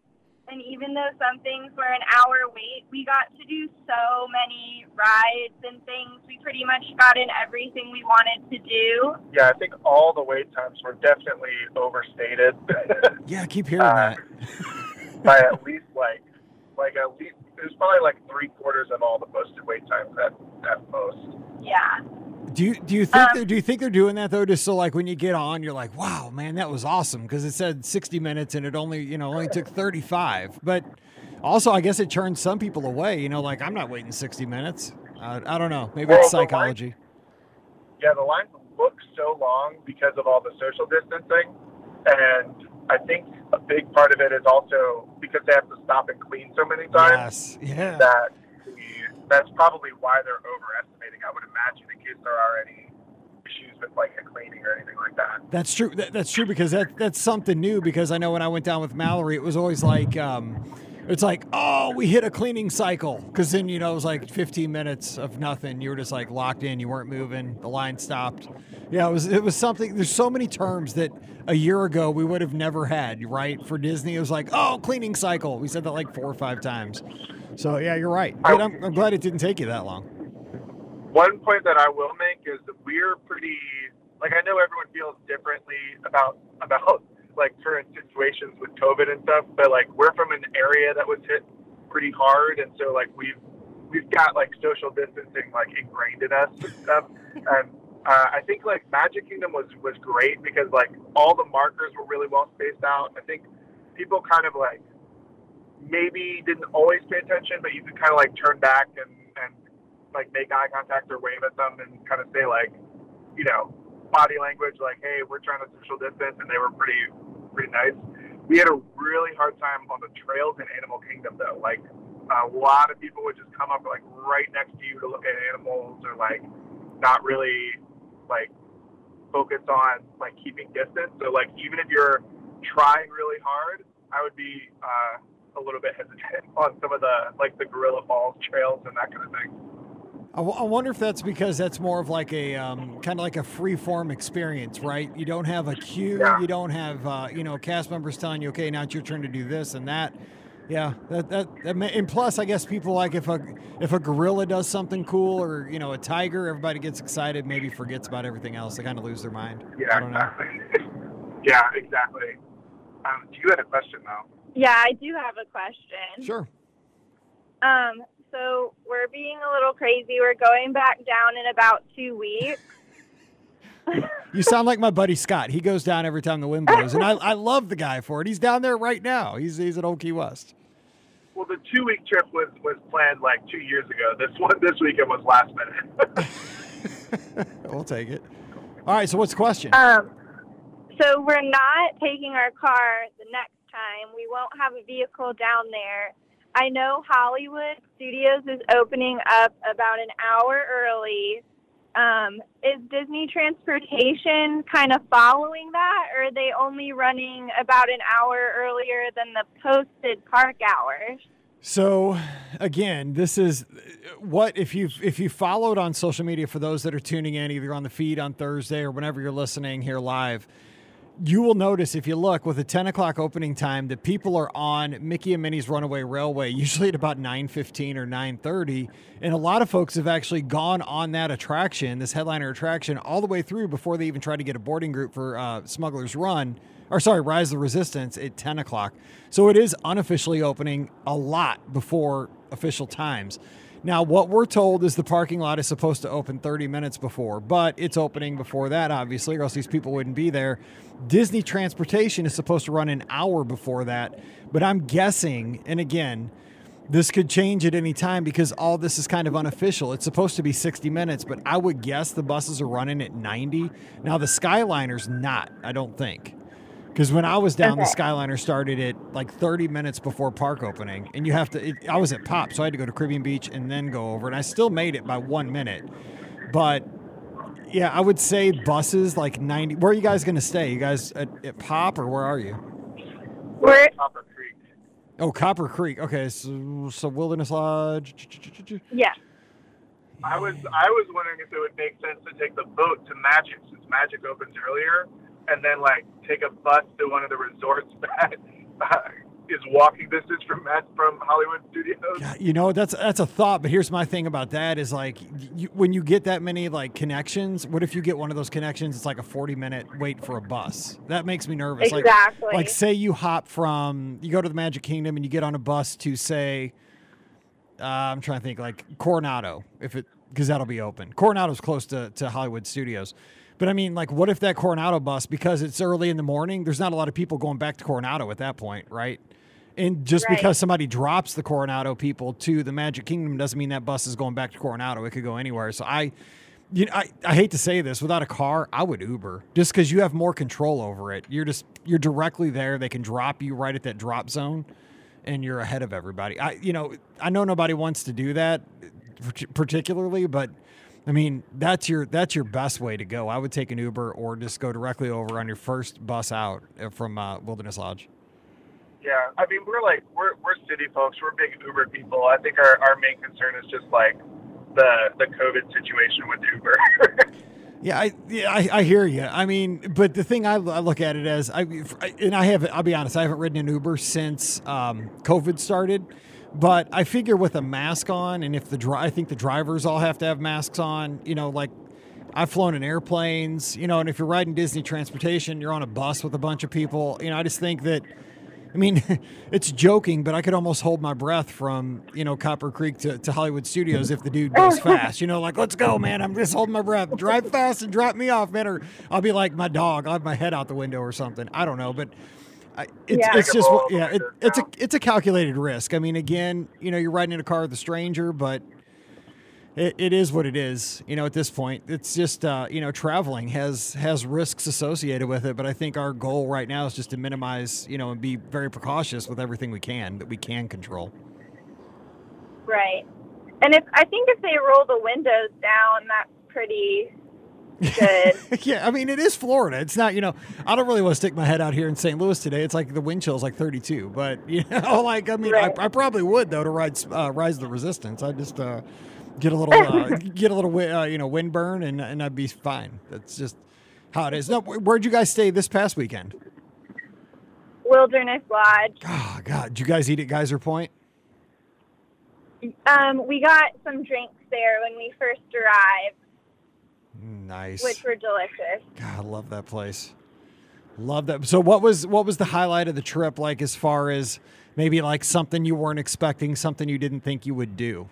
And even though some things were an hour wait, we got to do so many rides and things. We pretty much got in everything we wanted to do. Yeah, I think all the wait times were definitely overstated. Yeah, I keep hearing uh, that. by at least like, like at least it was probably like three quarters of all the posted wait times at at most. Yeah. Do you do you think Um, they're, do you think they're doing that though, just so like when you get on, you're like, wow, man, that was awesome, because it said sixty minutes and it only you know only took thirty-five. But also, I guess it turns some people away. You know, like I'm not waiting sixty minutes. Uh, I don't know. Maybe Well, it's the line- psychology. Yeah, the lines look so long because of all the social distancing, and I think a big part of it is also because they have to stop and clean so many times. Yes. Yeah. That the, that's probably why they're overestimating. I would imagine in case there are any issues with like a cleaning or anything like that. That's true. That, that's true because that that's something new. Because I know when I went down with Mallory, it was always like, um, it's like, oh, we hit a cleaning cycle. Because then you know it was like fifteen minutes of nothing. You were just like locked in. You weren't moving. The line stopped. Yeah, it was it was something. There's so many terms that a year ago we would have never had. Right, for Disney, it was like, oh, cleaning cycle. We said that like four or five times. So yeah, you're right. But I'm, I'm glad it didn't take you that long. One point that I will make is that we're pretty, like I know everyone feels differently about, about like current situations with COVID and stuff, but like we're from an area that was hit pretty hard. And so like we've, we've got like social distancing like ingrained in us and stuff. And uh, I think like Magic Kingdom was, was great because like all the markers were really well spaced out. I think people kind of like maybe didn't always pay attention, but you could kind of like turn back and, and like make eye contact or wave at them and kind of say like, you know, body language, like, hey, we're trying to social distance, and they were pretty, pretty nice. We had a really hard time on the trails in Animal Kingdom though. Like a lot of people would just come up like right next to you to look at animals or like not really like focus on like keeping distance. So like even if you're trying really hard, I would be uh, a little bit hesitant on some of the like the Gorilla Falls trails and that kind of thing. I, w- I wonder if that's because that's more of like a um, kind of like a free form experience, right? You don't have a queue. Yeah. You don't have, uh, you know, cast members telling you, okay, now it's your turn to do this and that. Yeah. That, that, that may, and plus I guess people like if a, if a gorilla does something cool or, you know, a tiger, everybody gets excited, maybe forgets about everything else. They kind of lose their mind. Yeah, I don't know. exactly. yeah, exactly. Um, you had a question though. Yeah, I do have a question. Sure. Um, so we're being a little crazy. We're going back down in about two weeks. You sound like my buddy Scott. He goes down every time the wind blows, and I, I love the guy for it. He's down there right now. He's he's at Old Key West. Well, the two week trip was, was planned like two years ago. This one this weekend was last minute. We'll take it. All right. So what's the question? Um, so we're not taking our car the next time. We won't have a vehicle down there. I know Hollywood Studios is opening up about an hour early. Um, is Disney Transportation kind of following that, or are they only running about an hour earlier than the posted park hours? So, again, this is what if you if you followed on social media, for those that are tuning in either on the feed on Thursday or whenever you're listening here live, you will notice if you look with a ten o'clock opening time that people are on Mickey and Minnie's Runaway Railway usually at about nine fifteen or nine thirty, and a lot of folks have actually gone on that attraction, this headliner attraction, all the way through before they even try to get a boarding group for uh, Smuggler's Run, or sorry, Rise of the Resistance at ten o'clock. So it is unofficially opening a lot before official times. Now, what we're told is the parking lot is supposed to open thirty minutes before, but it's opening before that, obviously, or else these people wouldn't be there. Disney Transportation is supposed to run an hour before that, but I'm guessing, and again, this could change at any time because all this is kind of unofficial. It's supposed to be sixty minutes, but I would guess the buses are running at ninety. Now, the Skyliner's not, I don't think. Because when I was down, Okay. the Skyliner started at like thirty minutes before park opening. And you have to, it, I was at Pop, so I had to go to Caribbean Beach and then go over. And I still made it by one minute. But yeah, I would say buses like ninety. Where are you guys going to stay? You guys at, at Pop or where are you? We're at Copper Creek. Oh, Copper Creek. Okay, so, so Wilderness Lodge. yeah. I was I was wondering if it would make sense to take the boat to Magic since Magic opens earlier, and then like take a bus to one of the resorts that uh, is walking distance from from Hollywood Studios. Yeah, you know, that's that's a thought, but here's my thing about that is like you, when you get that many like connections, what if you get one of those connections? It's like a forty minute wait for a bus. That makes me nervous. Exactly. Like, like say you hop from you go to the Magic Kingdom and you get on a bus to say, uh, I'm trying to think like Coronado, if it because that'll be open. Coronado's close to to Hollywood Studios. But I mean, like, what if that Coronado bus, because it's early in the morning, there's not a lot of people going back to Coronado at that point, right? And just Right. because somebody drops the Coronado people to the Magic Kingdom doesn't mean that bus is going back to Coronado. It could go anywhere. So I, you know, I, I hate to say this, without a car, I would Uber just because you have more control over it. You're just you're directly there. They can drop you right at that drop zone, and you're ahead of everybody. I, you know, I know nobody wants to do that particularly, but. I mean, that's your that's your best way to go. I would take an Uber or just go directly over on your first bus out from uh, Wilderness Lodge. Yeah, I mean, we're like we're we're city folks. We're big Uber people. I think our, our main concern is just like the the COVID situation with Uber. Yeah, I yeah I, I hear you. I mean, but the thing I, I look at it as I and I have I'll be honest, I haven't ridden an Uber since um, COVID started. But I figure with a mask on, and if the dri- I think the drivers all have to have masks on, you know, like I've flown in airplanes, you know, and if you're riding Disney transportation, you're on a bus with a bunch of people, you know, I just think that, I mean, it's joking, but I could almost hold my breath from, you know, Copper Creek to, to Hollywood Studios if the dude goes fast, you know, like, let's go, man. I'm just holding my breath. Drive fast and drop me off, man. Or I'll be like my dog. I'll have my head out the window or something. I don't know, but I, it's, Yeah. it's just, Ball, yeah, it, it's a, now. it's a calculated risk. I mean, again, you know, you're riding in a car with a stranger, but it, it is what it is, you know, at this point. It's just, uh, you know, traveling has, has risks associated with it. But I think our goal right now is just to minimize, you know, and be very precautious with everything we can, that we can control. Right. And if I think if they roll the windows down, that's pretty good. Yeah, I mean, it is Florida. It's not, you know, I don't really want to stick my head out here in Saint Louis today. It's like the wind chill is like thirty-two. But, you know, like, I mean, Right. I, I probably would, though, to ride uh, Rise of the Resistance. I'd just uh, get a little, uh, get a little, wi- uh, you know, wind burn, and, and I'd be fine. That's just how it is. No, where'd you guys stay this past weekend? Wilderness Lodge. Oh, God. Did you guys eat at Geyser Point? Um, we got some drinks there when we first arrived, Nice. which were delicious. God, I love that place. Love that. So what was what was the highlight of the trip like as far as maybe like something you weren't expecting, something you didn't think you would do?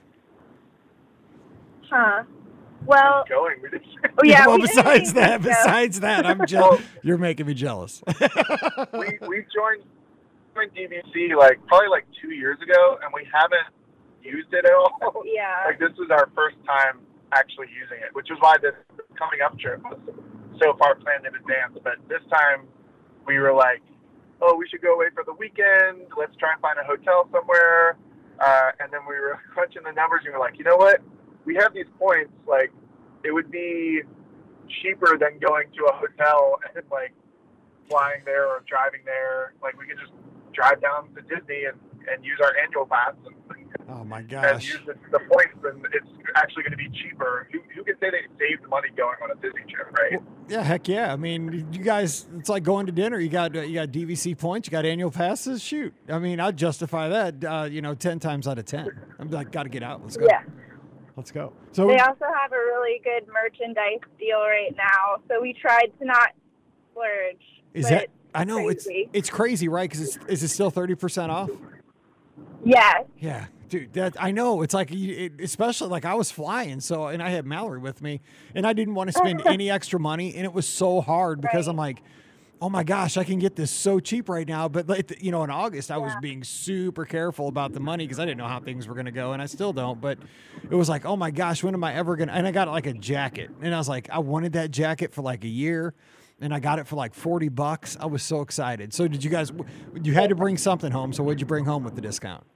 Huh. Well, Going, we just oh yeah. well, we didn't besides think that, so. besides that, I'm jealous. You're making me jealous. we we joined joined D V C like probably like two years ago, and we haven't used it at all. Yeah. Like this was our first time actually using it, which is why this coming up trip was so far planned in advance. But this time we were like, oh, we should go away for the weekend. Let's try and find a hotel somewhere. Uh, and then we were crunching the numbers, and we were like, you know what? We have these points. Like, it would be cheaper than going to a hotel and like flying there or driving there. Like, we could just drive down to Disney and, and use our annual pass and, Oh my and gosh. use the, the points, and it's actually going to be cheaper. Who, who can say they saved money going on a Disney trip, right? Well, yeah, heck yeah. I mean, you guys, it's like going to dinner. You got uh, you got D V C points, you got annual passes. Shoot. I mean, I'd justify that, uh, you know, ten times out of ten. I'm like, got to get out. Let's go. Yeah. Let's go. So They also have a really good merchandise deal right now, so we tried to not splurge. is but that, I know crazy. it's, it's crazy, right? Cause it's, is it still thirty percent off? Yes. Yeah, dude, that I know. It's like, you- it, especially like I was flying, so, and I had Mallory with me, and I didn't want to spend any extra money, and it was so hard because Right. I'm like, oh my gosh, I can get this so cheap right now. But like, you know, in August, I was Yeah. being super careful about the money because I didn't know how things were going to go, and I still don't. But it was like, oh my gosh, when am I ever going to? And I got like a jacket, and I was like, I wanted that jacket for like a year. And I got it for like forty bucks. I was so excited. So did you guys, you had to bring something home. So what'd you bring home with the discount?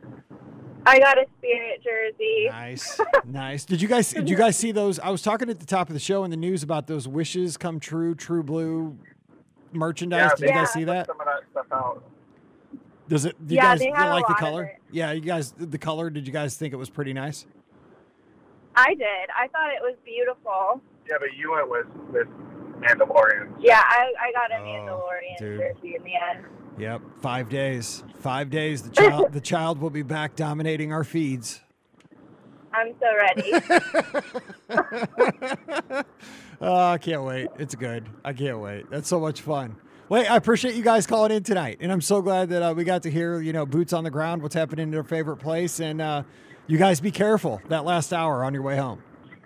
I got a Spirit jersey. Nice, nice. Did you guys did you guys see those? I was talking at the top of the show in the news about those wishes come true, True Blue merchandise. Did you they guys put see that? Some of that stuff out. Does it? Do you Yeah, guys they you had a like the lot of color? it. Yeah, you guys the color. Did you guys think it was pretty nice? I did. I thought it was beautiful. Yeah, but you went with with Mandalorian. Yeah, I, I got a Oh, Mandalorian dude. jersey in the end. Yep, five days. Five days. The child, the child will be back dominating our feeds. I'm so ready. Oh, I can't wait. It's good. I can't wait. That's so much fun. Wait, I appreciate you guys calling in tonight, and I'm so glad that uh, we got to hear, you know, boots on the ground, what's happening in their favorite place, and uh, you guys be careful that last hour on your way home.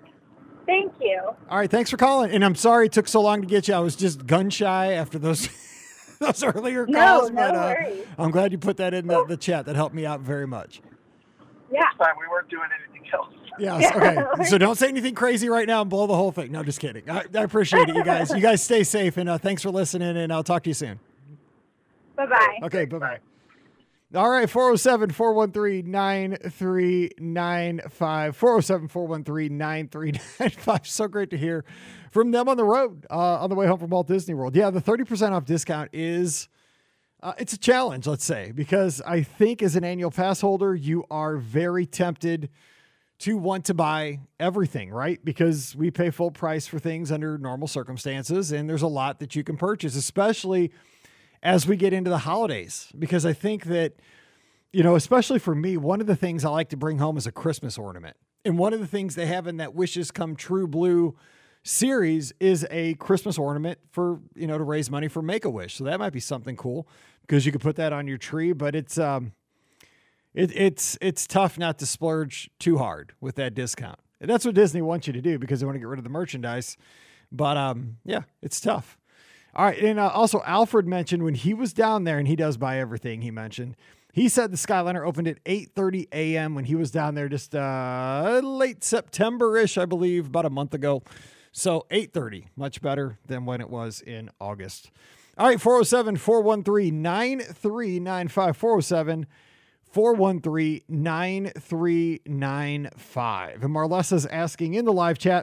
Thank you. All right, thanks for calling, and I'm sorry it took so long to get you. I was just gun shy after those those earlier calls, No, no but uh, worries. I'm glad you put that in the, the chat. That helped me out very much. Yeah. It's fine. We weren't doing anything else. Yes. Okay. So don't say anything crazy right now and blow the whole thing. No, just kidding. I, I appreciate it, you guys. You guys stay safe, and uh, thanks for listening, and I'll talk to you soon. Bye-bye. Okay. Bye-bye. All right. four oh seven, four one three, nine three nine five. four oh seven, four one three, nine three nine five. So great to hear from them on the road uh, on the way home from Walt Disney World. Yeah, the thirty percent off discount is... Uh, it's a challenge, let's say, because I think as an annual pass holder, you are very tempted to want to buy everything, right? Because we pay full price for things under normal circumstances, and there's a lot that you can purchase, especially as we get into the holidays. Because I think that, you know, especially for me, one of the things I like to bring home is a Christmas ornament. And one of the things they have in that Wishes Come True Blue series is a Christmas ornament for, you know, to raise money for Make-A-Wish. So that might be something cool because you could put that on your tree, but it's, um, it, it's, it's tough not to splurge too hard with that discount. And that's what Disney wants you to do because they want to get rid of the merchandise. But, um, yeah, it's tough. All right. And uh, also Alfred mentioned when he was down there, and he does buy everything he mentioned, he said the Skyliner opened at eight thirty a.m. when he was down there just, uh, late September-ish, I believe, about a month ago. So eight thirty, much better than when it was in August. All right, four oh seven, four one three, nine three nine five, four oh seven, four one three, nine three nine five. And Marlesa's asking in the live chat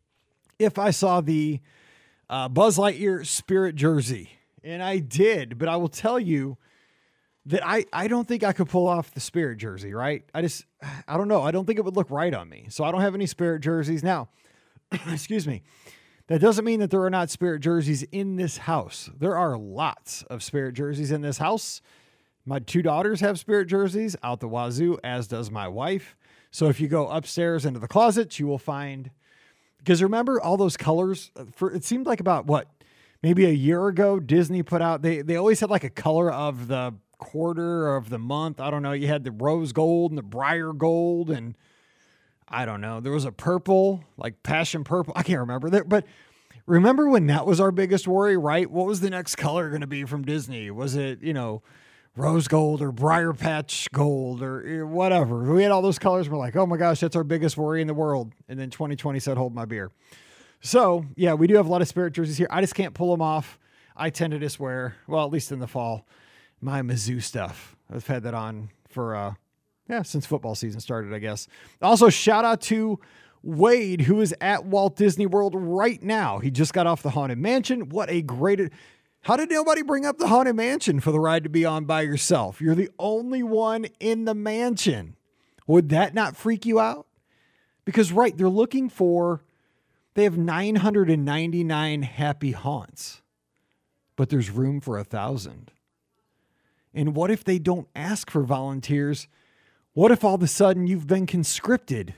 if I saw the uh, Buzz Lightyear Spirit jersey. And I did, but I will tell you that I, I don't think I could pull off the Spirit jersey, right? I just, I don't know. I don't think it would look right on me. So I don't have any Spirit jerseys. Now, excuse me. That doesn't mean that there are not Spirit jerseys in this house. There are lots of Spirit jerseys in this house. My two daughters have Spirit jerseys out the wazoo, as does my wife. So if you go upstairs into the closet, you will find, because remember all those colors for, it seemed like about what, maybe a year ago, Disney put out, they, they always had like a color of the quarter or of the month. I don't know. You had the rose gold and the briar gold, and I don't know. There was a purple, like passion purple. I can't remember that, but remember when that was our biggest worry, right? What was the next color going to be from Disney? Was it, you know, rose gold or briar patch gold or whatever? We had all those colors. We're like, oh my gosh, that's our biggest worry in the world. And then twenty twenty said, hold my beer. So yeah, we do have a lot of Spirit jerseys here. I just can't pull them off. I tend to just wear, well, at least in the fall, my Mizzou stuff. I've had that on for, uh, yeah, since football season started, I guess. Also, shout out to Wade, who is at Walt Disney World right now. He just got off the Haunted Mansion. What a great... How did nobody bring up the Haunted Mansion for the ride to be on by yourself? You're the only one in the mansion. Would that not freak you out? Because, right, they're looking for... They have nine hundred ninety-nine happy haunts, but there's room for a thousand. And what if they don't ask for volunteers? What if all of a sudden you've been conscripted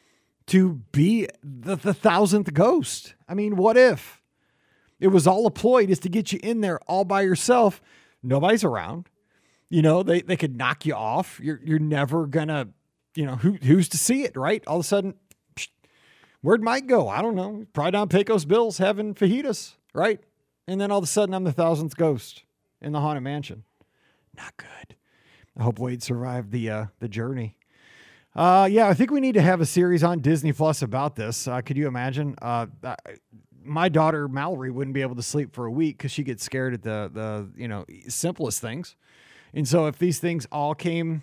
to be the, the thousandth ghost? I mean, what if it was all a ploy just to get you in there all by yourself? Nobody's around. You know, they, they could knock you off. You're you're never gonna, you know, who who's to see it, right? All of a sudden, psh, where'd Mike go? I don't know. Probably down Pecos Bills having fajitas, right? And then all of a sudden I'm the thousandth ghost in the Haunted Mansion. Not good. I hope Wade survived the uh, the journey. Uh, yeah, I think we need to have a series on Disney Plus about this. Uh, could you imagine? Uh, I, my daughter Mallory wouldn't be able to sleep for a week because she gets scared at the the you know simplest things. And so if these things all came,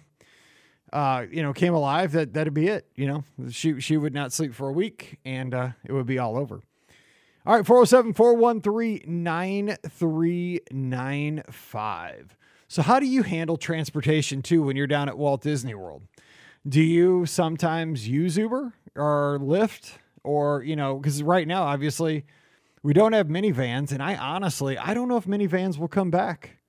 uh, you know, came alive, that that'd be it. You know, she she would not sleep for a week, and uh, it would be all over. All right, four oh seven, four one three, nine three nine five. So how do you handle transportation too when you're down at Walt Disney World? Do you sometimes use Uber or Lyft or, you know, because right now, obviously, we don't have minivans. And I honestly, I don't know if minivans will come back.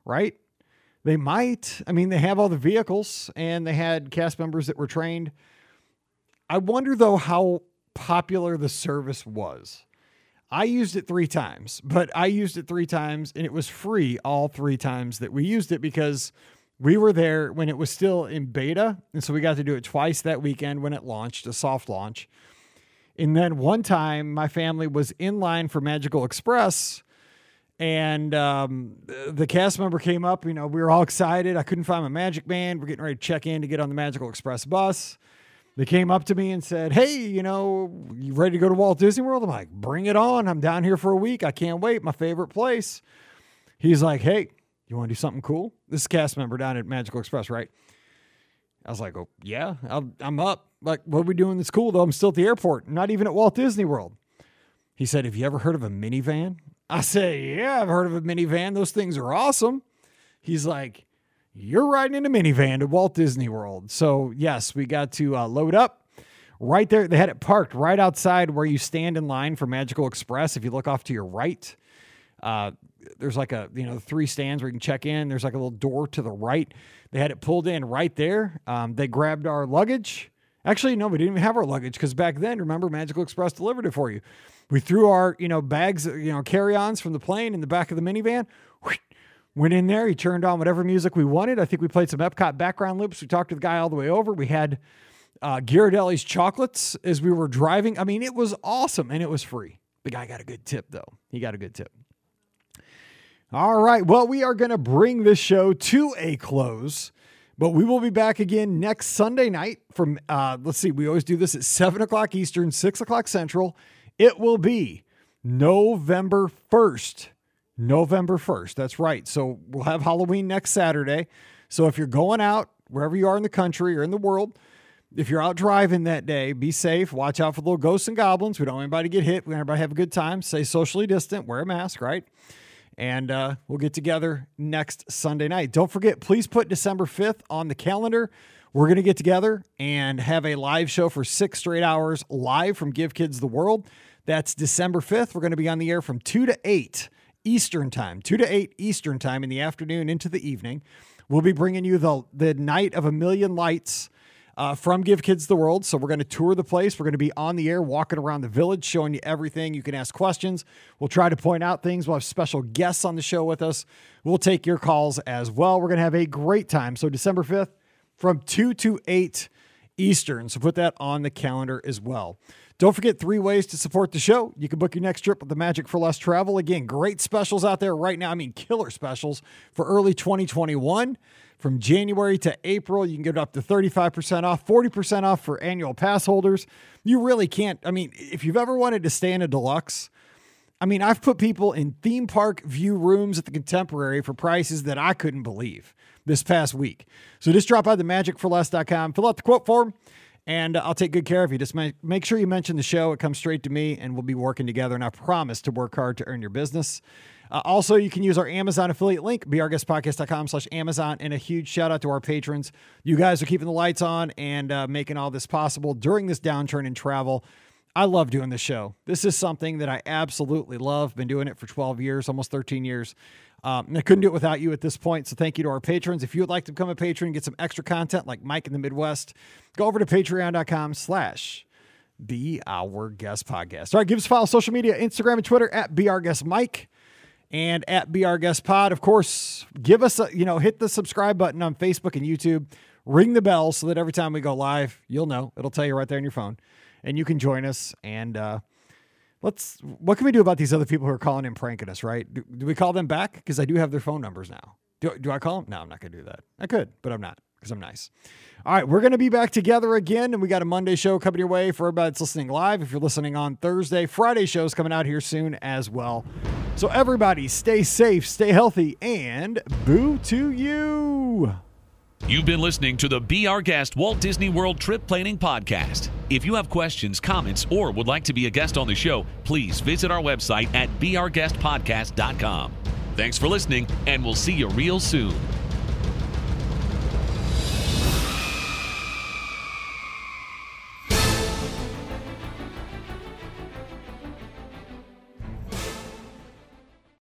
right? They might. I mean, they have all the vehicles and they had cast members that were trained. I wonder, though, how popular the service was. I used it three times, but I used it three times and it was free all three times that we used it because we were there when it was still in beta. And so we got to do it twice that weekend when it launched, a soft launch. And then one time my family was in line for Magical Express and um, the cast member came up. You know, we were all excited. I couldn't find my Magic Band. We're getting ready to check in to get on the Magical Express bus. They came up to me and said, hey, you know, you ready to go to Walt Disney World? I'm like, bring it on. I'm down here for a week. I can't wait. My favorite place. He's like, hey, you want to do something cool? This is a cast member down at Magical Express, right? I was like, oh, yeah, I'll, I'm up. Like, what are we doing that's cool, though? I'm still at the airport, not even at Walt Disney World. He said, have you ever heard of a minivan? I said, yeah, I've heard of a minivan. Those things are awesome. He's like, you're riding in a minivan to Walt Disney World. So, yes, we got to uh, load up right there. They had it parked right outside where you stand in line for Magical Express. If you look off to your right, uh, there's like a, you know, three stands where you can check in. There's like a little door to the right. They had it pulled in right there. Um, they grabbed our luggage. Actually, no, we didn't even have our luggage because back then, remember, Magical Express delivered it for you. We threw our, you know, bags, you know, carry-ons from the plane in the back of the minivan. Went in there. He turned on whatever music we wanted. I think we played some Epcot background loops. We talked to the guy all the way over. We had uh, Ghirardelli's chocolates as we were driving. I mean, it was awesome, and it was free. The guy got a good tip, though. He got a good tip. All right. Well, we are going to bring this show to a close, but we will be back again next Sunday night from, uh, let's see, we always do this at seven o'clock Eastern, six o'clock Central. It will be November first. November first. That's right. So we'll have Halloween next Saturday. So if you're going out, wherever you are in the country or in the world, if you're out driving that day, be safe. Watch out for little ghosts and goblins. We don't want anybody to get hit. We want everybody to have a good time. Stay socially distant. Wear a mask, right? And uh, we'll get together next Sunday night. Don't forget, please put December fifth on the calendar. We're going to get together and have a live show for six straight hours live from Give Kids the World. That's December fifth. We're going to be on the air from two to eight Eastern time, two to eight Eastern time in the afternoon into the evening. We'll be bringing you the, the Night of a Million Lights uh, from Give Kids the World. So we're going to tour the place. We're going to be on the air, walking around the village, showing you everything. You can ask questions. We'll try to point out things. We'll have special guests on the show with us. We'll take your calls as well. We're going to have a great time. So December fifth from two to eight Eastern. So put that on the calendar as well. Don't forget three ways to support the show. You can book your next trip with the Magic for Less Travel. Again, great specials out there right now. I mean, killer specials for early twenty twenty-one. From January to April, you can get up to thirty-five percent off, forty percent off for annual pass holders. You really can't. I mean, if you've ever wanted to stay in a deluxe, I mean, I've put people in theme park view rooms at the Contemporary for prices that I couldn't believe this past week. So just drop by the magic for less dot com, fill out the quote form, and I'll take good care of you. Just make, make sure you mention the show. It comes straight to me, and we'll be working together, and I promise to work hard to earn your business. Uh, also, you can use our Amazon affiliate link, be our guest podcast dot com slash Amazon, and a huge shout out to our patrons. You guys are keeping the lights on and uh, making all this possible during this downturn in travel. I love doing this show. This is something that I absolutely love. Been doing it for twelve years, almost thirteen years. Um, and I couldn't do it without you at this point. So thank you to our patrons. If you would like to become a patron and get some extra content like Mike in the Midwest, go over to patreon dot com slash Be Our Guest Podcast. All right, give us a follow on social media, Instagram and Twitter at Be Our Guest Mike and at Be Our Guest Pod. Of course, give us a, you know, hit the subscribe button on Facebook and YouTube. Ring the bell so that every time we go live, you'll know. It'll tell you right there on your phone. And you can join us. And uh, let's, what can we do about these other people who are calling and pranking us, right? Do, do we call them back? Because I do have their phone numbers now. Do, do I call them? No, I'm not going to do that. I could, but I'm not because I'm nice. All right, we're going to be back together again. And we got a Monday show coming your way for everybody that's listening live. If you're listening on Thursday, Friday show's coming out here soon as well. So everybody stay safe, stay healthy, and boo to you. You've been listening to the Be Our Guest Walt Disney World Trip Planning Podcast. If you have questions, comments, or would like to be a guest on the show, please visit our website at be our guest podcast dot com. Thanks for listening, and we'll see you real soon.